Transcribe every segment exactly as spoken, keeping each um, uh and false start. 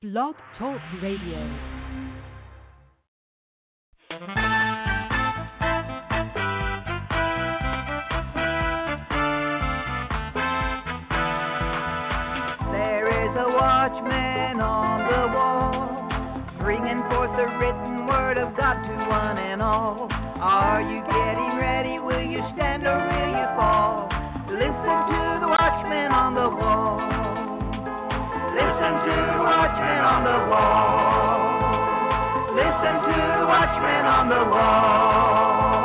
Blog Talk Radio. Watchman on the wall, bringing forth the written word of God to one and all. Are you getting ready? Will you stand or will you fall? Listen to the watchman on the wall. Listen to the watchman on the wall. Listen to the watchman on the wall.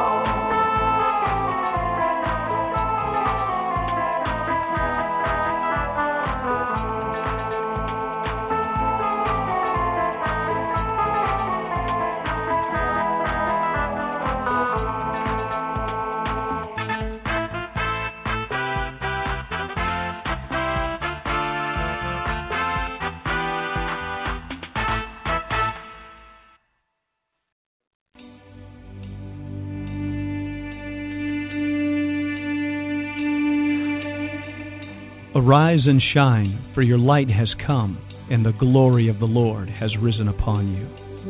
Arise and shine, for your light has come, and the glory of the Lord has risen upon you.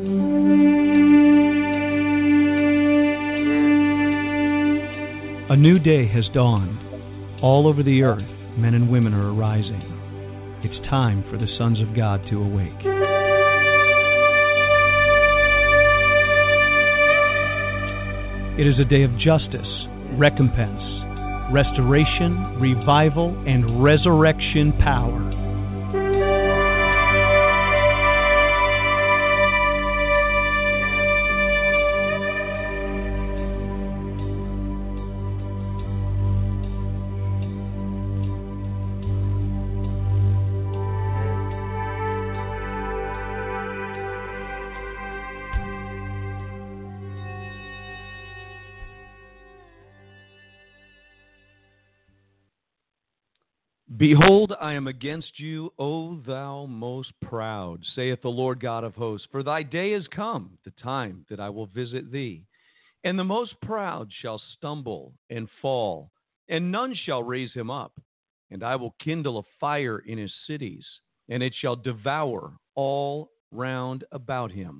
A new day has dawned. All over the earth, men and women are arising. It's time for the sons of God to awake. It is a day of justice, recompense, restoration, revival, and resurrection power. Behold, I am against you, O thou most proud, saith the Lord God of hosts. For thy day is come, the time that I will visit thee. And the most proud shall stumble and fall, and none shall raise him up. And I will kindle a fire in his cities, and it shall devour all round about him.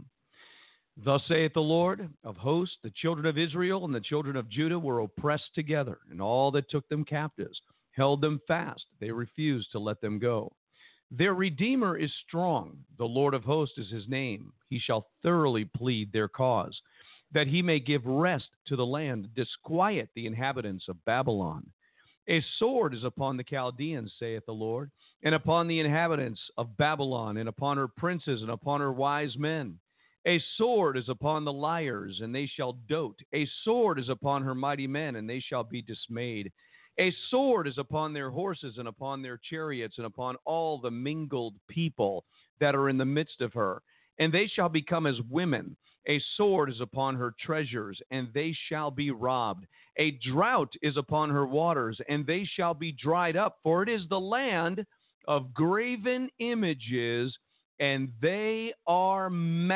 Thus saith the Lord of hosts, the children of Israel and the children of Judah were oppressed together, and all that took them captives held them fast. They refused to let them go. Their Redeemer is strong. The Lord of hosts is his name. He shall thoroughly plead their cause, that he may give rest to the land, disquiet the inhabitants of Babylon. A sword is upon the Chaldeans, saith the Lord, and upon the inhabitants of Babylon, and upon her princes, and upon her wise men. A sword is upon the liars, and they shall dote. A sword is upon her mighty men, and they shall be dismayed. A sword is upon their horses and upon their chariots and upon all the mingled people that are in the midst of her. And they shall become as women. A sword is upon her treasures, and they shall be robbed. A drought is upon her waters, and they shall be dried up. For it is the land of graven images, and they are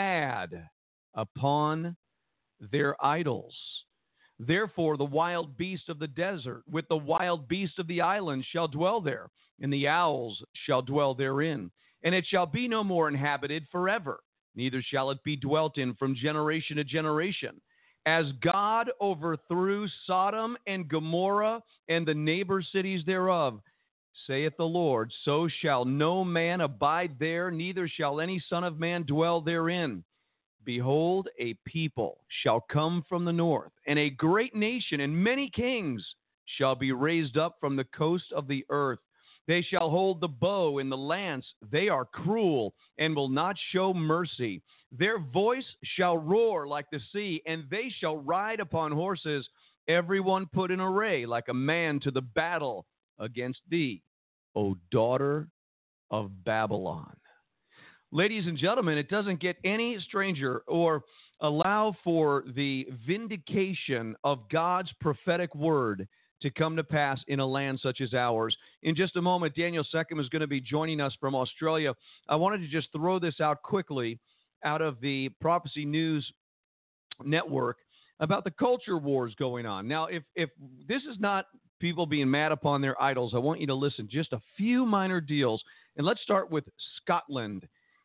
mad upon their idols. Therefore, the wild beast of the desert with the wild beast of the island shall dwell there, and the owls shall dwell therein. And it shall be no more inhabited forever, neither shall it be dwelt in from generation to generation. As God overthrew Sodom and Gomorrah and the neighbor cities thereof, saith the Lord, so shall no man abide there, neither shall any son of man dwell therein. Behold, a people shall come from the north, and a great nation, and many kings shall be raised up from the coast of the earth. They shall hold the bow and the lance. They are cruel and will not show mercy. Their voice shall roar like the sea, and they shall ride upon horses, everyone put in array like a man to the battle against thee, O daughter of Babylon. Ladies and gentlemen, it doesn't get any stranger or allow for the vindication of God's prophetic word to come to pass in a land such as ours. In just a moment, Daniel Seckham is going to be joining us from Australia. I wanted to just throw this out quickly out of the Prophecy News Network about the culture wars going on. Now, if, if this is not people being mad upon their idols, I want you to listen just a few minor deals. And let's start with Scotland.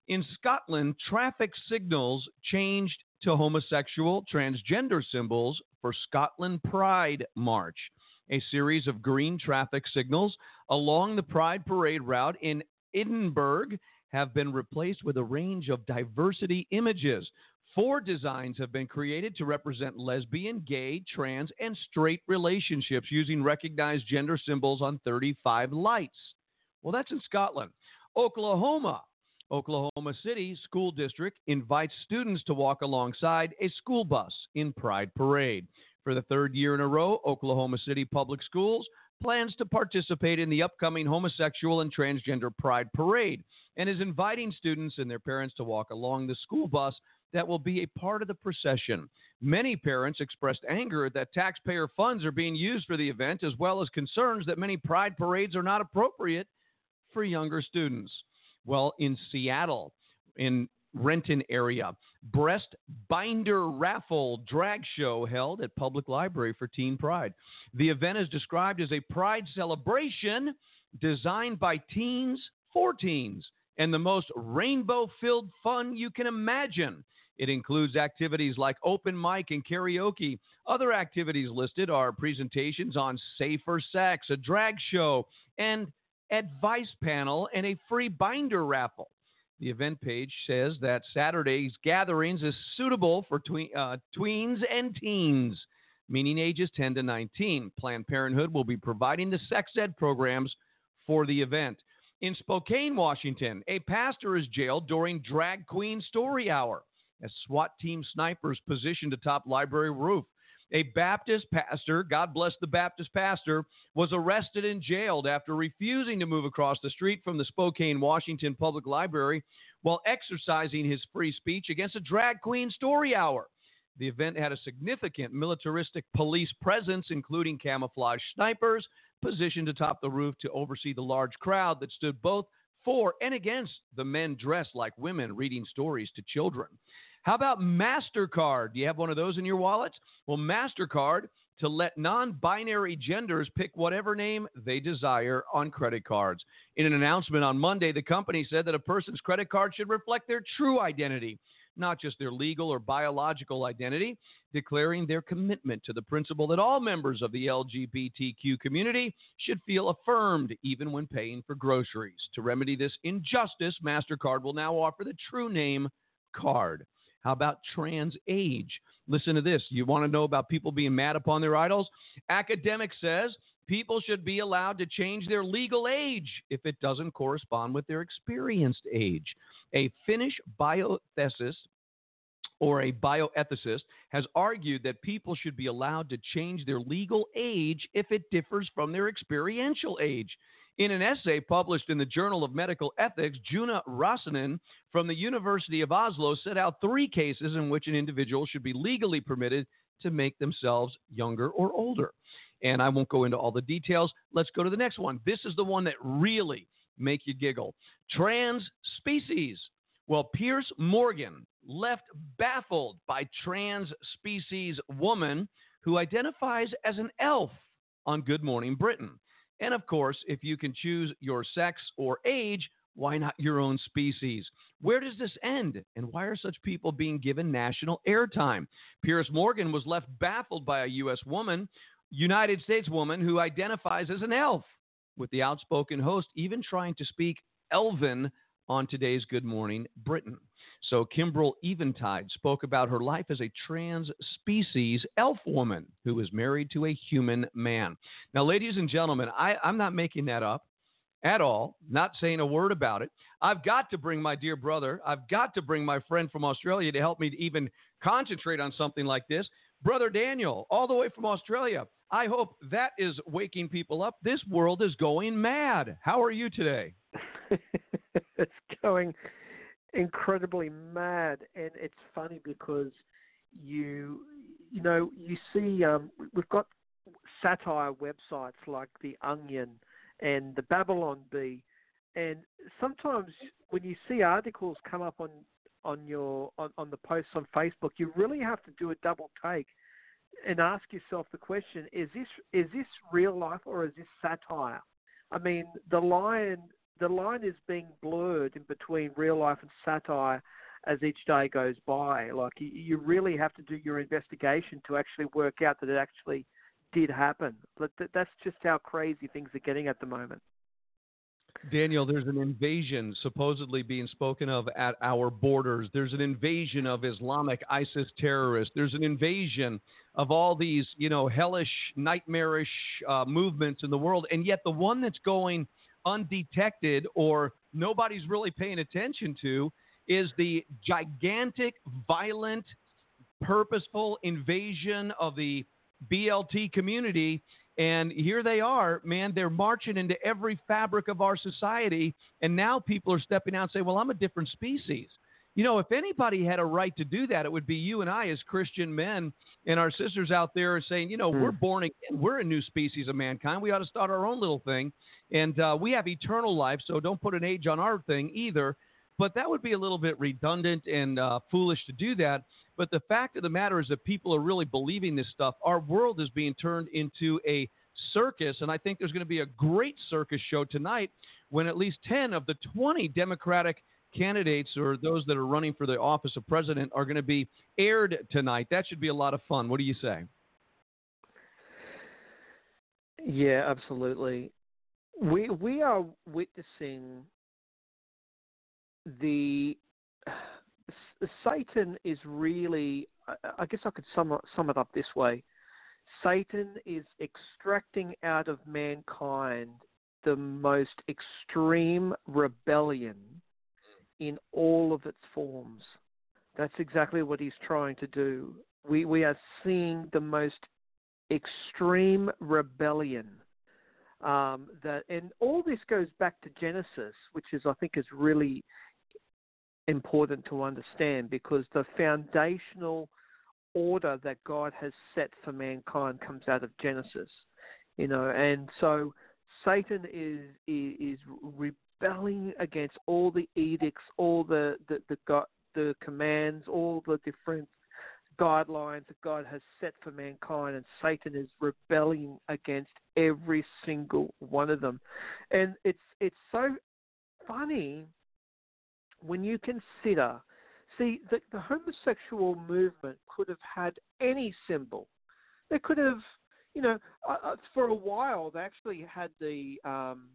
In Scotland, traffic signals changed to homosexual transgender symbols for Scotland Pride March. A series of green traffic signals along the Pride Parade route in Edinburgh have been replaced with a range of diversity images. Four designs have been created to represent lesbian, gay, trans, and straight relationships using recognized gender symbols on thirty-five lights. Well, that's in Scotland. Oklahoma. Oklahoma City School District invites students to walk alongside a school bus in Pride Parade. For the third year in a row, Oklahoma City Public Schools plans to participate in the upcoming homosexual and transgender Pride Parade and is inviting students and their parents to walk along the school bus that will be a part of the procession. Many parents expressed anger that taxpayer funds are being used for the event, as well as concerns that many Pride Parades are not appropriate for younger students. Well, in Seattle, in Renton area, Breast Binder Raffle Drag Show held at Public Library for Teen Pride. The event is described as a pride celebration designed by teens for teens and the most rainbow-filled fun you can imagine. It includes activities like open mic and karaoke. Other activities listed are presentations on safer sex, a drag show, and advice panel, and a free binder raffle. The event page says that Saturday's gatherings is suitable for tween, uh, tweens and teens, meaning ages ten to nineteen. Planned Parenthood will be providing the sex ed programs for the event. In Spokane, Washington, a pastor is jailed during Drag Queen Story Hour as SWAT team snipers positioned atop library roof. A Baptist pastor, God bless the Baptist pastor, was arrested and jailed after refusing to move across the street from the Spokane, Washington Public Library while exercising his free speech against a drag queen story hour. The event had a significant militaristic police presence, including camouflage snipers positioned atop the roof to oversee the large crowd that stood both for and against the men dressed like women reading stories to children. How about MasterCard? Do you have one of those in your wallets? Well, MasterCard to let non-binary genders pick whatever name they desire on credit cards. In an announcement on Monday, the company said that a person's credit card should reflect their true identity, not just their legal or biological identity, declaring their commitment to the principle that all members of the L G B T Q community should feel affirmed even when paying for groceries. To remedy this injustice, MasterCard will now offer the true name card. How about trans age? Listen to this. You want to know about people being mad upon their idols? Academic says people should be allowed to change their legal age if it doesn't correspond with their experienced age. A Finnish bioethicist or a bioethicist has argued that people should be allowed to change their legal age if it differs from their experiential age. In an essay published in the Journal of Medical Ethics, Juna Rosanen from the University of Oslo set out three cases in which an individual should be legally permitted to make themselves younger or older. And I won't go into all the details. Let's go to the next one. This is the one that really make you giggle. Trans species. Well, Piers Morgan left baffled by trans species woman who identifies as an elf on Good Morning Britain. And, of course, if you can choose your sex or age, why not your own species? Where does this end? And why are such people being given national airtime? Piers Morgan was left baffled by a U S woman, United States woman, who identifies as an elf, with the outspoken host even trying to speak Elven on today's Good Morning Britain. So Kimbrel Eventide spoke about her life as a trans species elf woman who is married to a human man. Now, ladies and gentlemen, I, I'm not making that up at all, not saying a word about it. I've got to bring my dear brother, I've got to bring my friend from Australia to help me to even concentrate on something like this. Brother Daniel, all the way from Australia. I hope that is waking people up. This world is going mad. How are you today? It's going incredibly mad, and it's funny because you you know you see um, we've got satire websites like The Onion and the Babylon Bee, and sometimes when you see articles come up on on your on, on the posts on Facebook, you really have to do a double take and ask yourself the question: Is this is this real life or is this satire? I mean, the lion the line is being blurred in between real life and satire as each day goes by. Like, you, you really have to do your investigation to actually work out that it actually did happen. But th- that's just how crazy things are getting at the moment. Daniel, there's an invasion supposedly being spoken of at our borders. There's an invasion of Islamic ISIS terrorists. There's an invasion of all these, you know, hellish, nightmarish uh, movements in the world. And yet the one that's going undetected or nobody's really paying attention to is the gigantic, violent, purposeful invasion of the B L T community. And here they are, man, they're marching into every fabric of our society. And now people are stepping out and saying, well, I'm a different species. You know, if anybody had a right to do that, it would be you and I as Christian men and our sisters out there saying, you know, hmm. we're born again. We're a new species of mankind. We ought to start our own little thing. And uh, we have eternal life, so don't put an age on our thing either. But that would be a little bit redundant and uh, foolish to do that. But the fact of the matter is that people are really believing this stuff. Our world is being turned into a circus, and I think there's going to be a great circus show tonight when at least ten of the twenty Democratic candidates or those that are running for the office of president are going to be aired tonight. That should be a lot of fun. What do you say? Yeah, absolutely. We we are witnessing the Satan is really, I guess I could sum, sum it up this way. Satan is extracting out of mankind the most extreme rebellion in all of its forms. That's exactly what he's trying to do. We we are seeing the most extreme rebellion. Um, that and all this goes back to Genesis, which is I think is really important to understand, because the foundational order that God has set for mankind comes out of Genesis, you know, and so Satan is is, is rebelling against all the edicts, all the the the, God, the commands, all the different guidelines that God has set for mankind, and Satan is rebelling against every single one of them, and it's it's so funny when you consider, see, the, the homosexual movement could have had any symbol. They could have, you know, uh, for a while they actually had the um,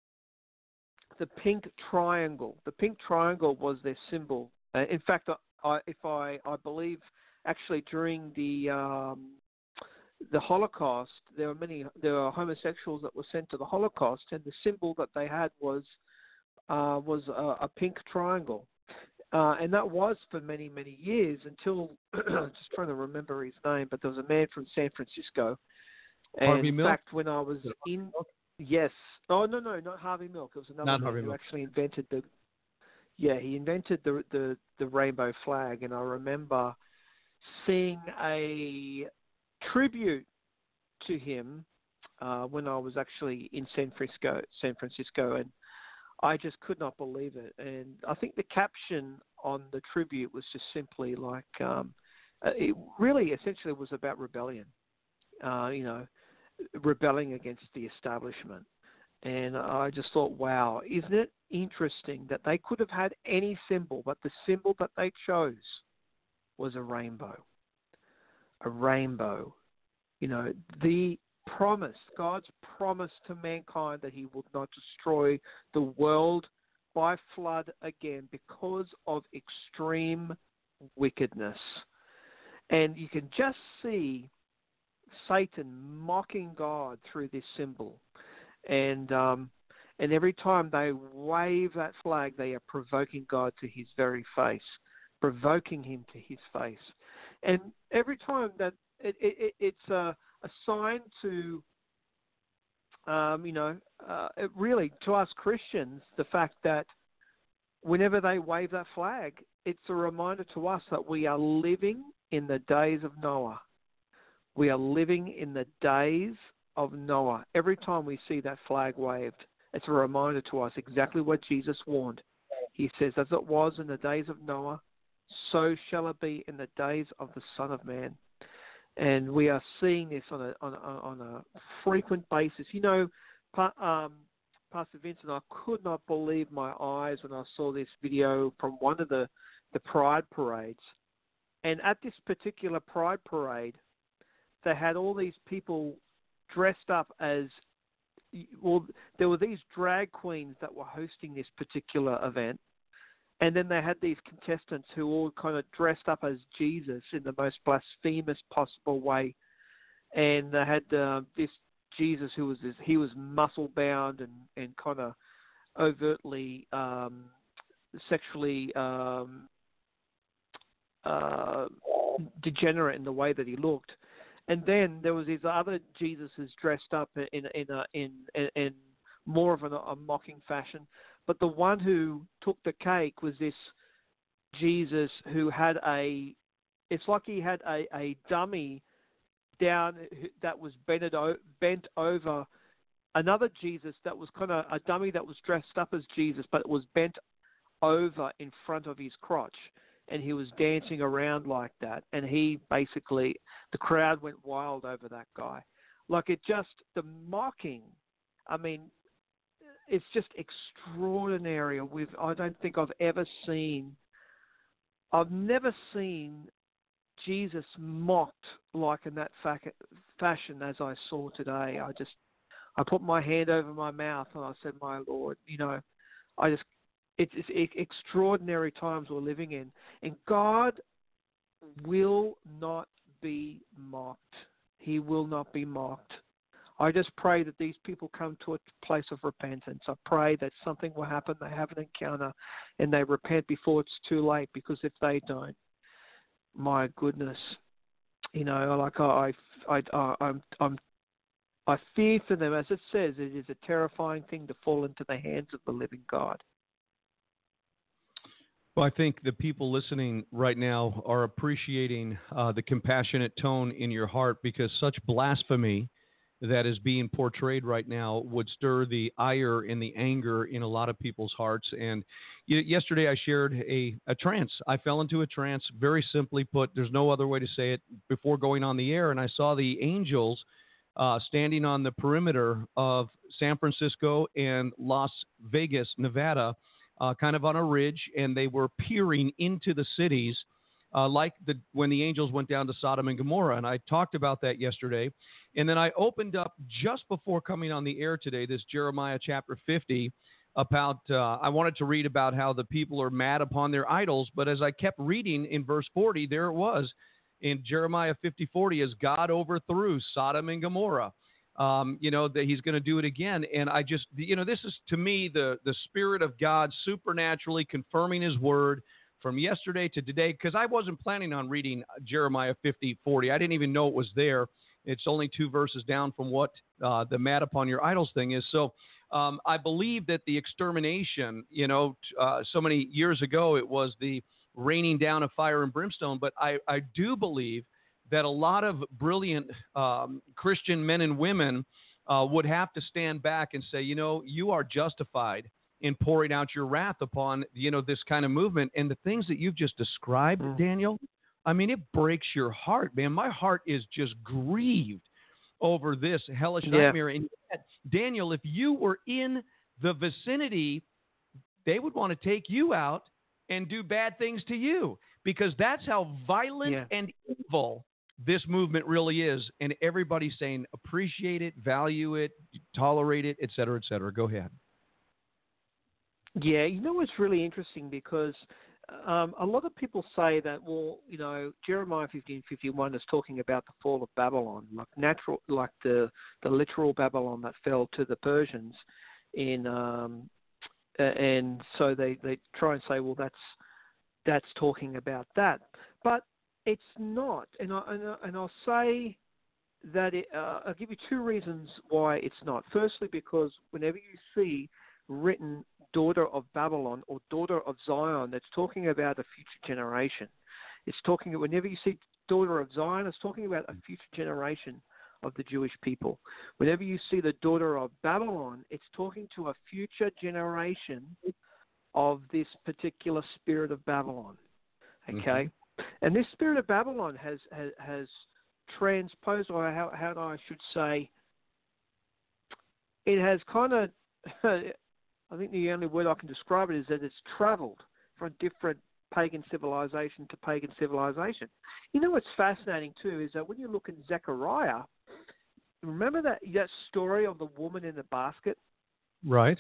the pink triangle. The pink triangle was their symbol. Uh, in fact, I, if I, I believe, actually during the um, the Holocaust, there were many there were homosexuals that were sent to the Holocaust, and the symbol that they had was. Uh, was a, a pink triangle. Uh, and that was for many, many years until, just trying to remember his name, but there was a man from San Francisco. And Harvey in Milk? fact, when I was in, yes, oh, no, no, not Harvey Milk. It was another not man Harvey who Milk. actually invented the, yeah, he invented the, the, the rainbow flag. And I remember seeing a tribute to him uh, when I was actually in San Francisco, San Francisco, and I just could not believe it. And I think the caption on the tribute was just simply like, um, it really essentially was about rebellion, uh, you know, rebelling against the establishment. And I just thought, wow, isn't it interesting that they could have had any symbol, but the symbol that they chose was a rainbow. A rainbow. You know, the promise, God's promise to mankind that he would not destroy the world by flood again because of extreme wickedness. And you can just see Satan mocking God through this symbol. And um, and every time they wave that flag, they are provoking God to his very face, provoking him to his face. And every time that it, it, it's a a sign to, um, you know, uh, it really, to us Christians, the fact that whenever they wave that flag, it's a reminder to us that we are living in the days of Noah. We are living in the days of Noah. Every time we see that flag waved, it's a reminder to us exactly what Jesus warned. He says, as it was in the days of Noah, so shall it be in the days of the Son of Man. And we are seeing this on a on a, on a frequent basis. You know, um, Pastor Vincent, I could not believe my eyes when I saw this video from one of the, the Pride parades. And at this particular Pride parade, they had all these people dressed up as, well, there were these drag queens that were hosting this particular event. And then they had these contestants who all kind of dressed up as Jesus in the most blasphemous possible way. And they had uh, this Jesus who was this, he was muscle bound and, and kind of overtly um, sexually um, uh, degenerate in the way that he looked. And then there was these other Jesuses dressed up in in a, in, in in more of a, a mocking fashion. But the one who took the cake was this Jesus who had a, it's like he had a, a dummy down that was bent, bent over another Jesus that was kind of a dummy that was dressed up as Jesus, but it was bent over in front of his crotch. And he was dancing around like that. And he basically, the crowd went wild over that guy. Like it just, the mocking, I mean, it's just extraordinary. We've, I don't think I've ever seen, I've never seen Jesus mocked like in that fa- fashion as I saw today. I just, I put my hand over my mouth and I said, my Lord, you know, I just, it's, it's extraordinary times we're living in. And God will not be mocked. He will not be mocked. I just pray that these people come to a place of repentance. I pray that something will happen, they have an encounter, and they repent before it's too late, because if they don't, my goodness, you know, like I, I, I, I'm, I'm, I fear for them. As it says, it is a terrifying thing to fall into the hands of the living God. Well, I think the people listening right now are appreciating uh, the compassionate tone in your heart, because such blasphemy that is being portrayed right now would stir the ire and the anger in a lot of people's hearts. And y- yesterday I shared a, a trance. I fell into a trance, very simply put. There's no other way to say it, before going on the air. And I saw the angels uh, standing on the perimeter of San Francisco and Las Vegas, Nevada, uh, kind of on a ridge, and they were peering into the cities Uh, like the when the angels went down to Sodom and Gomorrah. And I talked about that yesterday. And then I opened up just before coming on the air today, this Jeremiah chapter fifty, about, uh, I wanted to read about how the people are mad upon their idols. But as I kept reading in verse forty, there it was in Jeremiah fifty forty, as God overthrew Sodom and Gomorrah. Um, you know, that he's going to do it again. And I just, you know, this is to me the, the Spirit of God supernaturally confirming his word from yesterday to today, because I wasn't planning on reading Jeremiah fifty forty. I didn't even know it was there. It's only two verses down from what uh, the mad upon your idols thing is. So um, I believe that the extermination, you know, uh, so many years ago, it was the raining down of fire and brimstone. But I, I do believe that a lot of brilliant um, Christian men and women uh, would have to stand back and say, you know, you are justified in pouring out your wrath upon, you know, this kind of movement. And the things that you've just described, mm. Daniel, I mean, it breaks your heart, man. My heart is just grieved over this hellish yeah. nightmare. And yet, Daniel, if you were in the vicinity, they would want to take you out and do bad things to you, because that's how violent yeah. and evil this movement really is. And everybody's saying, appreciate it, value it, tolerate it, et cetera, et cetera. Go ahead. Yeah, you know, it's really interesting, because um, a lot of people say that, well, you know, Jeremiah fifteen fifty-one is talking about the fall of Babylon, like natural, like the, the literal Babylon that fell to the Persians in, um, and so they, they try and say, well, that's that's talking about that, but it's not. And I and, I, and I'll say that it, uh, I'll give you two reasons why it's not. Firstly, because whenever you see written daughter of Babylon or daughter of Zion, that's talking about a future generation. It's talking, whenever you see daughter of Zion, it's talking about a future generation of the Jewish people. Whenever you see the daughter of Babylon, it's talking to a future generation of this particular spirit of Babylon. Okay? Mm-hmm. And this spirit of Babylon has, has, has transposed, or how, how I should say, it has kind of I think the only word I can describe it is that it's travelled from different pagan civilization to pagan civilization. You know what's fascinating too is that when you look at Zechariah, remember that that story of the woman in the basket? Right.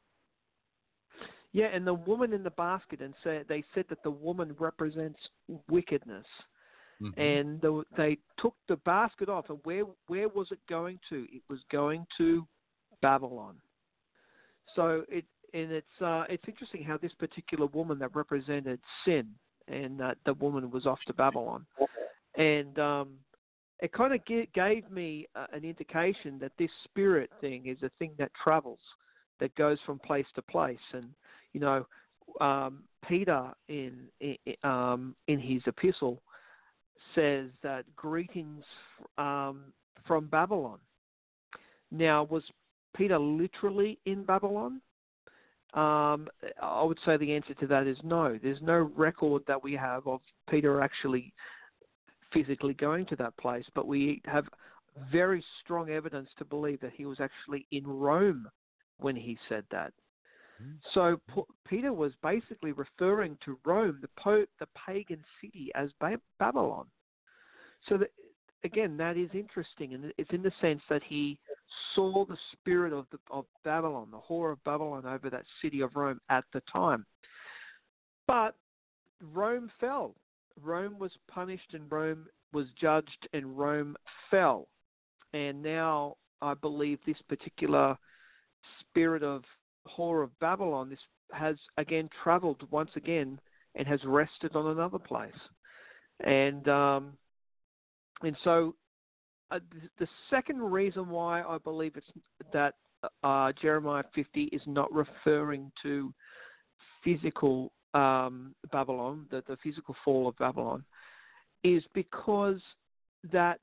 Yeah, and the woman in the basket, and say, they said that the woman represents wickedness. Mm-hmm. And the, they took the basket off, and where where was it going to? It was going to Babylon. So it and it's uh, it's interesting how this particular woman that represented sin, and uh, the woman was off to Babylon, and um, it kind of g- gave me uh, an indication that this spirit thing is a thing that travels, that goes from place to place, and you know, um, Peter in in, um, in his epistle says that greetings um, from Babylon. Now, was Peter literally in Babylon? Um, I would say the answer to that is no. There's no record that we have of Peter actually physically going to that place, but we have very strong evidence to believe that he was actually in Rome when he said that. Mm-hmm. So P- Peter was basically referring to Rome, the, po- the pagan city, as ba- Babylon. So that, again, that is interesting, and it's in the sense that he saw the spirit of the, of Babylon, the whore of Babylon, over that city of Rome at the time. But Rome fell. Rome was punished, and Rome was judged, and Rome fell. And now I believe this particular spirit of whore of Babylon this has again traveled once again and has rested on another place. And um, and so uh, the second reason why I believe it's that uh, Jeremiah fifty is not referring to physical um, Babylon, the, the physical fall of Babylon, is because that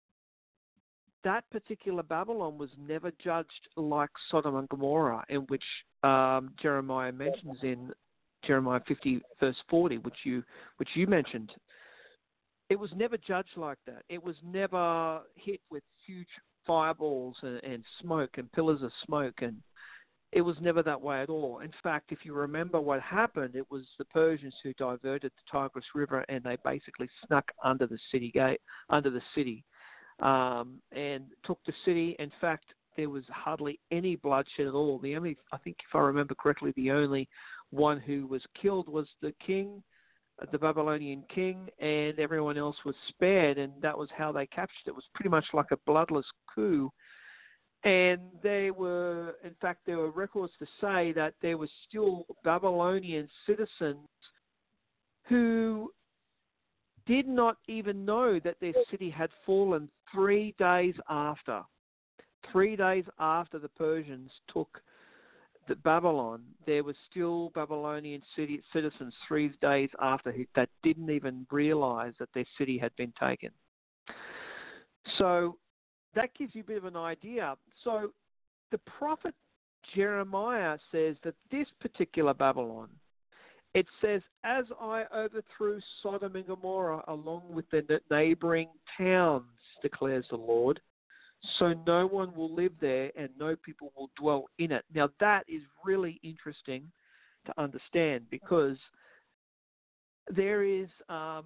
that particular Babylon was never judged like Sodom and Gomorrah, in which um, Jeremiah mentions in Jeremiah fifty, verse forty, which you which you mentioned. It was never judged like that. It was never hit with huge fireballs and, and smoke and pillars of smoke, and it was never that way at all. In fact, if you remember what happened, it was the Persians who diverted the Tigris River, and they basically snuck under the city gate, under the city, um, and took the city. In fact, there was hardly any bloodshed at all. The only, I think, if I remember correctly, the only one who was killed was the king, the Babylonian king, and everyone else was spared, and that was how they captured it. It was pretty much like a bloodless coup. And they were, in fact, there were records to say that there were still Babylonian citizens who did not even know that their city had fallen three days after. Three days after the Persians took the Babylon, there were still Babylonian city citizens three days after that didn't even realize that their city had been taken. So that gives you a bit of an idea. So the prophet Jeremiah says that this particular Babylon, it says, as I overthrew Sodom and Gomorrah along with the neighboring towns, declares the Lord, so no one will live there and no people will dwell in it. Now that is really interesting to understand, because there is, um,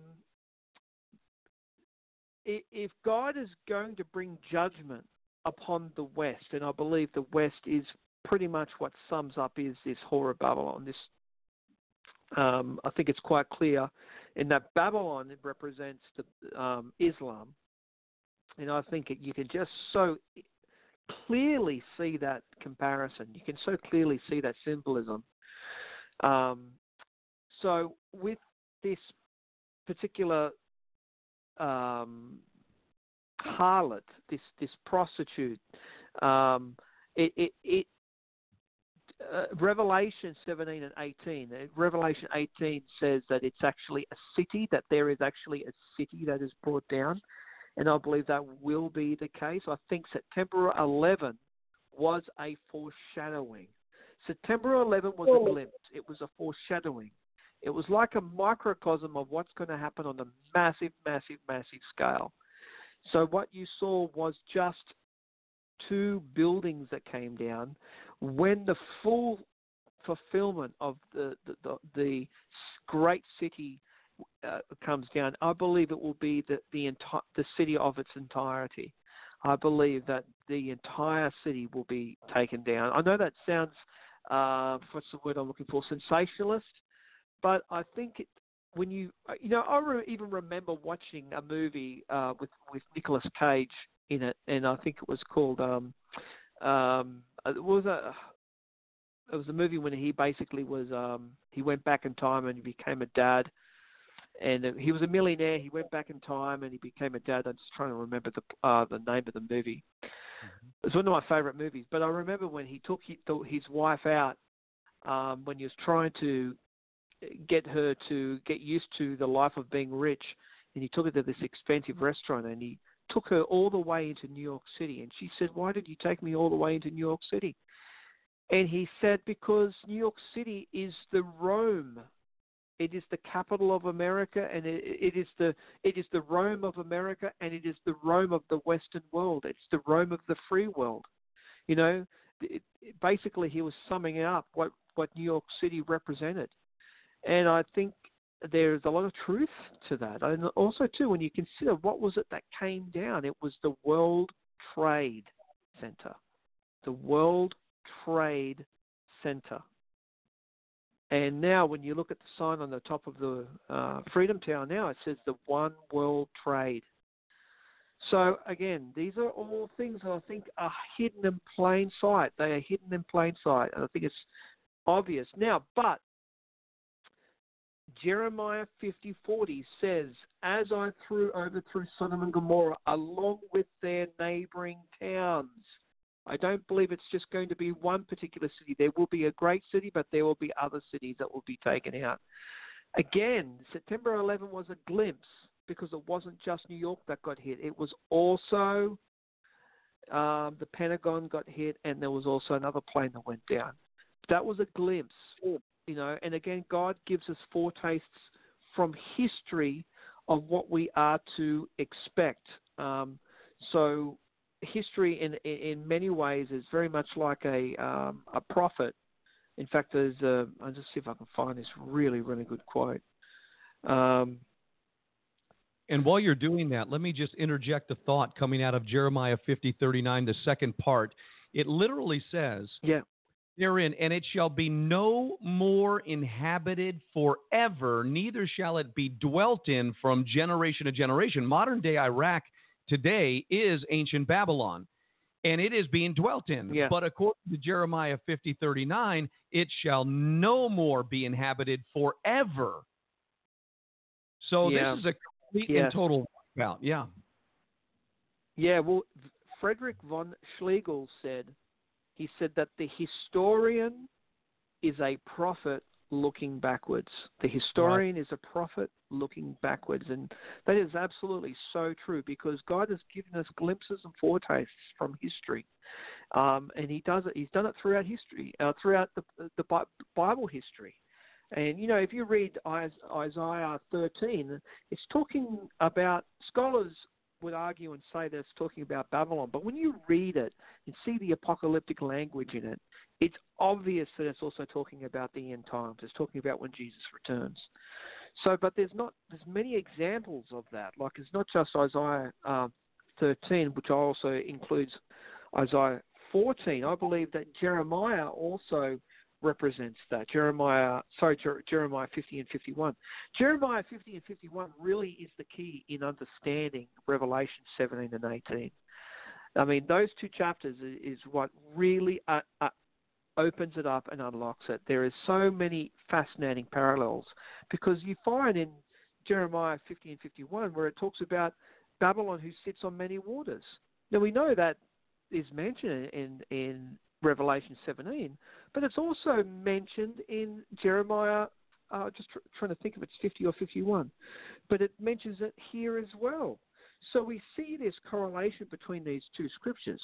if God is going to bring judgment upon the West, and I believe the West is pretty much what sums up is this whore of Babylon. This, um, I think it's quite clear in that Babylon, it represents the, um, Islam. And I think it, you can just so clearly see that comparison. You can so clearly see that symbolism. Um, so with this particular um, harlot, this this prostitute, um, it, it, it uh, Revelation seventeen and eighteen. Revelation eighteen says that it's actually a city, that there is actually a city that is brought down. And I believe that will be the case. I think September eleventh was a foreshadowing. September eleventh was a glimpse. It was a foreshadowing. It was like a microcosm of what's going to happen on a massive, massive, massive scale. So what you saw was just two buildings that came down, when the full fulfillment of the the, the, the great city uh, comes down, I believe it will be the the, enti- the city of its entirety. I believe that the entire city will be taken down. I know that sounds, uh, what's the word I'm looking for, sensationalist, but I think it, when you, you know, I re- even remember watching a movie uh, with, with Nicolas Cage in it, and I think it was called, um, um, it was a, it was a movie when he basically was, um, he went back in time and he became a dad. And he was a millionaire. He went back in time and he became a dad. I'm just trying to remember the uh, the name of the movie. Mm-hmm. It's one of my favorite movies. But I remember when he took his wife out, um, when he was trying to get her to get used to the life of being rich, and he took her to this expensive restaurant, and he took her all the way into New York City. And she said, "Why did you take me all the way into New York City?" And he said, "Because New York City is the Rome. It is the capital of America, and it, it is the it is the Rome of America, and it is the Rome of the Western world. It's the Rome of the free world." You know, it, it, basically he was summing up what, what New York City represented. And I think there's a lot of truth to that. And also, too, when you consider what was it that came down, it was the World Trade Center. The World Trade Center. And now when you look at the sign on the top of the uh, Freedom Tower now, it says the One World Trade. So, again, these are all things that I think are hidden in plain sight. They are hidden in plain sight, and I think it's obvious. Now, but Jeremiah fifty forty says, "As I threw overthrew Sodom and Gomorrah along with their neighboring towns." I don't believe it's just going to be one particular city. There will be a great city, but there will be other cities that will be taken out. Again, September eleventh was a glimpse because it wasn't just New York that got hit. It was also um, the Pentagon got hit, and there was also another plane that went down. That was a glimpse, you know. And again, God gives us foretastes from history of what we are to expect. Um, so. History, in in many ways, is very much like a um, a prophet. In fact, there's a, I'll just see if I can find this really, really good quote. Um, and while you're doing that, let me just interject a thought coming out of Jeremiah fifty thirty-nine, the second part. It literally says, yeah. therein, "And it shall be no more inhabited forever, neither shall it be dwelt in from generation to generation." Modern day Iraq today is ancient Babylon, and it is being dwelt in. Yeah. But according to Jeremiah fifty thirty-nine, it shall no more be inhabited forever. So yeah. this is a complete yes. and total wipeout. Yeah. Yeah, well, Frederick von Schlegel said, he said that the historian is a prophet looking backwards. The historian right. is a prophet looking backwards. And that is absolutely so true, because God has given us glimpses and foretastes from history. Um, and he does it. He's done it throughout history, uh, throughout the, the Bible history. And, you know, if you read Isaiah thirteen, it's talking about, scholars would argue and say that it's talking about Babylon. But when you read it and see the apocalyptic language in it, it's obvious that it's also talking about the end times. It's talking about when Jesus returns. So, but there's not, there's many examples of that. Like, it's not just Isaiah um, thirteen, which also includes Isaiah fourteen. I believe that Jeremiah also represents that. Jeremiah, sorry, Jer- Jeremiah fifty and fifty-one. Jeremiah fifty and fifty-one really is the key in understanding Revelation seventeen and eighteen. I mean, those two chapters is, is what really uh, uh, opens it up and unlocks it. There is so many fascinating parallels, because you find in Jeremiah fifty and fifty-one where it talks about Babylon who sits on many waters. Now, we know that is mentioned in, in Revelation seventeen, but it's also mentioned in Jeremiah, uh, just tr- trying to think if it's fifty or fifty-one, but it mentions it here as well. So we see this correlation between these two scriptures.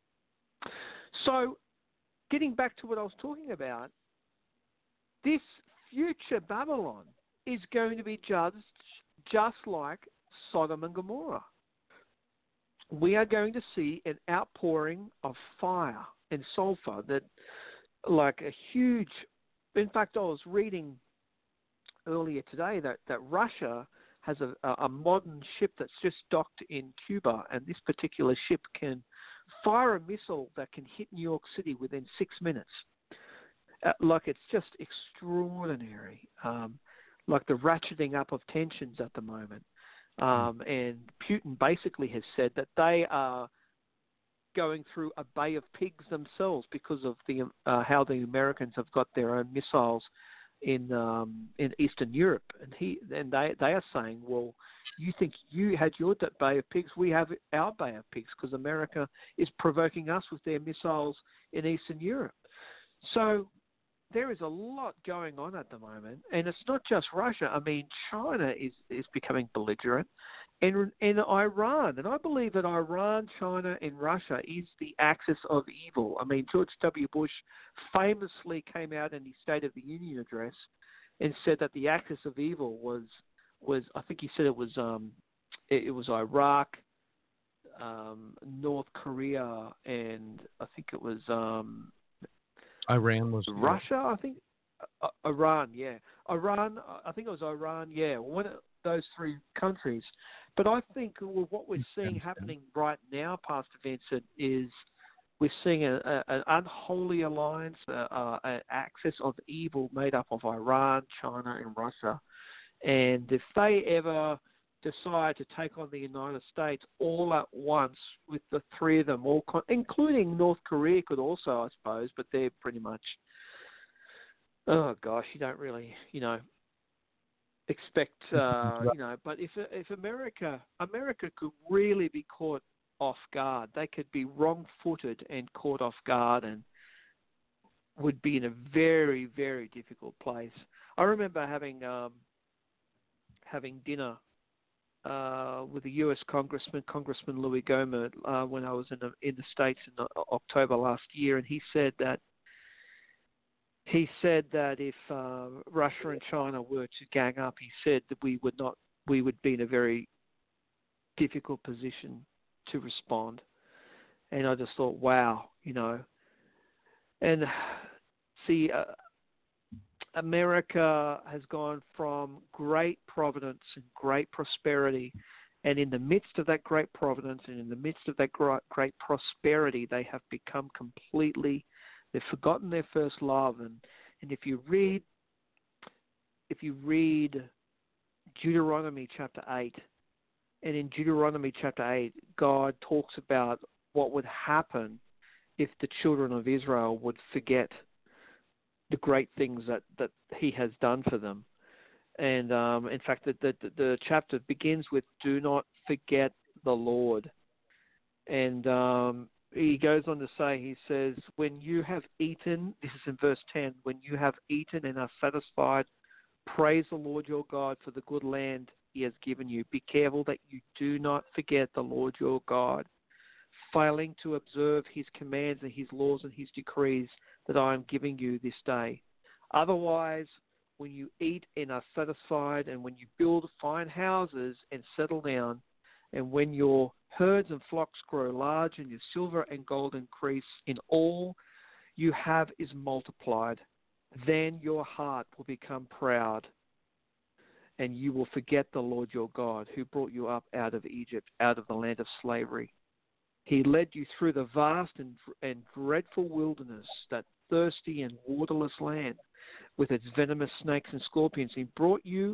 So getting back to what I was talking about, this future Babylon is going to be judged just like Sodom and Gomorrah. We are going to see an outpouring of fire. and sulfur that, like a huge. In fact, I was reading earlier today that, that Russia has a, a modern ship that's just docked in Cuba, and this particular ship can fire a missile that can hit New York City within six minutes. Uh, like, it's just extraordinary. Um, like the ratcheting up of tensions at the moment. Um, and Putin basically has said that they are going through a Bay of Pigs themselves because of the uh, how the Americans have got their own missiles in um, in Eastern Europe, and he and they they are saying, well, you think you had your Bay of Pigs, we have our Bay of Pigs because America is provoking us with their missiles in Eastern Europe. So there is a lot going on at the moment, and it's not just Russia. I mean, China is, is becoming belligerent, and, and Iran. And I believe that Iran, China, and Russia is the axis of evil. I mean, George W. Bush famously came out in his State of the Union address and said that the axis of evil was, was I think he said it was um, it, it was Iraq, um, North Korea, and I think it was um, Iran was Russia, I think. Uh, Iran, yeah. Iran, I think it was Iran, yeah. One of those three countries. But I think well, what we're seeing happening right now, Pastor Vincent, is we're seeing a, a, an unholy alliance, uh, an axis of evil made up of Iran, China, and Russia. And if they ever decide to take on the United States all at once with the three of them, all con- including North Korea could also, I suppose, but they're pretty much, oh gosh, you don't really, you know, expect, uh, you know, but if if America, America could really be caught off guard, they could be wrong-footed and caught off guard and would be in a very, very difficult place. I remember having um, having dinner Uh, with the U S Congressman, Congressman Louis Gohmert, uh, when I was in the, in the States in the, October last year, and he said that he said that if uh, Russia and China were to gang up, he said that we would not, we would be in a very difficult position to respond. And I just thought, wow, you know, and see. Uh, America has gone from great providence and great prosperity, and in the midst of that great providence and in the midst of that great prosperity, they have become completely, they've forgotten their first love. And, and if you read, if you read Deuteronomy chapter eight, and in Deuteronomy chapter eight, God talks about what would happen if the children of Israel would forget the great things that, that he has done for them. And um, in fact, the, the, the chapter begins with, do not forget the Lord. And um, he goes on to say, he says, when you have eaten, this is in verse ten, when you have eaten and are satisfied, praise the Lord your God for the good land he has given you. Be careful that you do not forget the Lord your God, failing to observe his commands and his laws and his decrees that I am giving you this day. Otherwise, when you eat and are satisfied, and when you build fine houses and settle down, and when your herds and flocks grow large and your silver and gold increase in all you have is multiplied, then your heart will become proud, and you will forget the Lord your God, who brought you up out of Egypt, out of the land of slavery. He led you through the vast and, and dreadful wilderness, that thirsty and waterless land, with its venomous snakes and scorpions. He brought you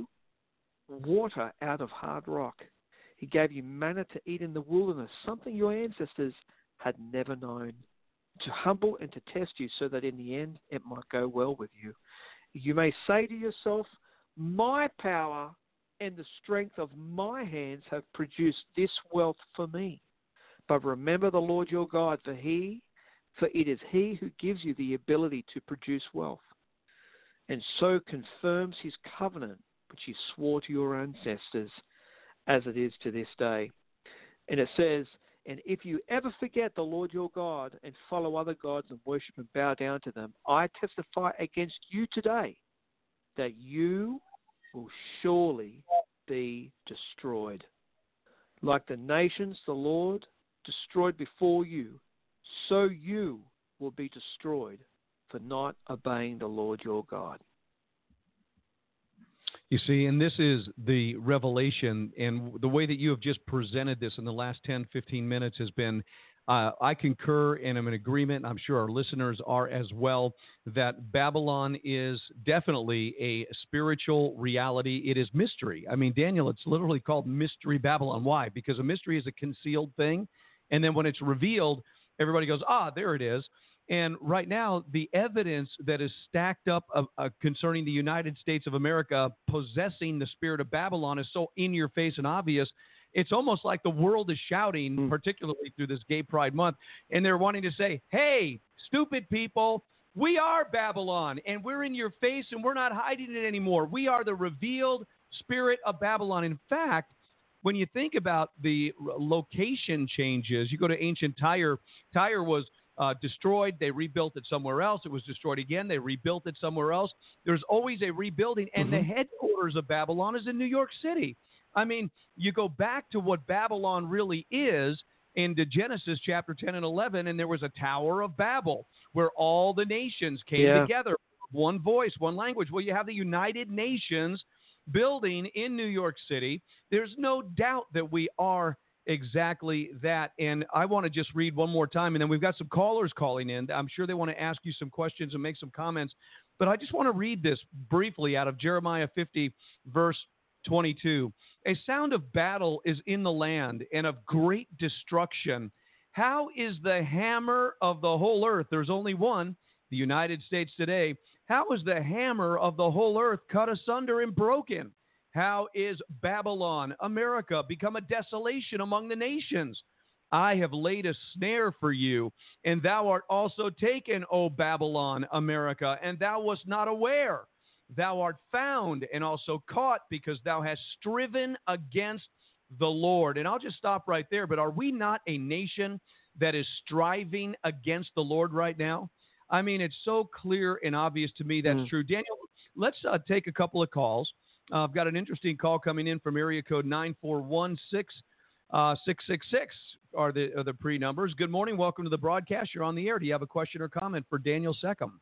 water out of hard rock. He gave you manna to eat in the wilderness, something your ancestors had never known, to humble and to test you, so that in the end it might go well with you. You may say to yourself, my power and the strength of my hands have produced this wealth for me. But remember the Lord your God, for he, for it is he who gives you the ability to produce wealth, and so confirms his covenant, which he swore to your ancestors, as it is to this day. And it says, and if you ever forget the Lord your God and follow other gods and worship and bow down to them, I testify against you today that you will surely be destroyed. Like the nations the Lord destroyed before you, so you will be destroyed for not obeying the Lord your God. You see, and this is the revelation, and the way that you have just presented this in the last ten, fifteen minutes has been, uh, I concur and I'm in agreement, I'm sure our listeners are as well, that Babylon is definitely a spiritual reality. It is mystery. I mean, Daniel, it's literally called Mystery Babylon. Why? Because a mystery is a concealed thing, and then when it's revealed, everybody goes, ah, there it is. And right now, the evidence that is stacked up uh, uh, concerning the United States of America possessing the spirit of Babylon is so in your face and obvious. It's almost like the world is shouting, mm. particularly through this Gay Pride Month, and they're wanting to say, hey, stupid people, we are Babylon, and we're in your face, and we're not hiding it anymore. We are the revealed spirit of Babylon. In fact, when you think about the location changes, you go to ancient Tyre. Tyre was Uh, destroyed. They rebuilt it somewhere else. It was destroyed again. They rebuilt it somewhere else. There's always a rebuilding, and mm-hmm. the headquarters of Babylon is in New York City. I mean, you go back to what Babylon really is into Genesis chapter ten and eleven, and there was a Tower of Babel where all the nations came yeah. together, one voice, one language. Well, you have the United Nations building in New York City. There's no doubt that we are exactly that. And I want to just read one more time, and then we've got some callers calling in. I'm sure they want to ask you some questions and make some comments, but I just want to read this briefly out of Jeremiah fifty, verse twenty-two. A sound of battle is in the land and of great destruction. How is the hammer of the whole earth? There's only one, the United States today. How is the hammer of the whole earth cut asunder and broken? How is Babylon, America, become a desolation among the nations? I have laid a snare for you, and thou art also taken, O Babylon, America, and thou wast not aware. Thou art found and also caught, because thou hast striven against the Lord. And I'll just stop right there, but are we not a nation that is striving against the Lord right now? I mean, it's so clear and obvious to me that's mm. true. Daniel, let's uh, take a couple of calls. Uh, I've got an interesting call coming in from area code nine four one six six six six are the, are the pre-numbers. Good morning. Welcome to the broadcast. You're on the air. Do you have a question or comment for Daniel Seckham?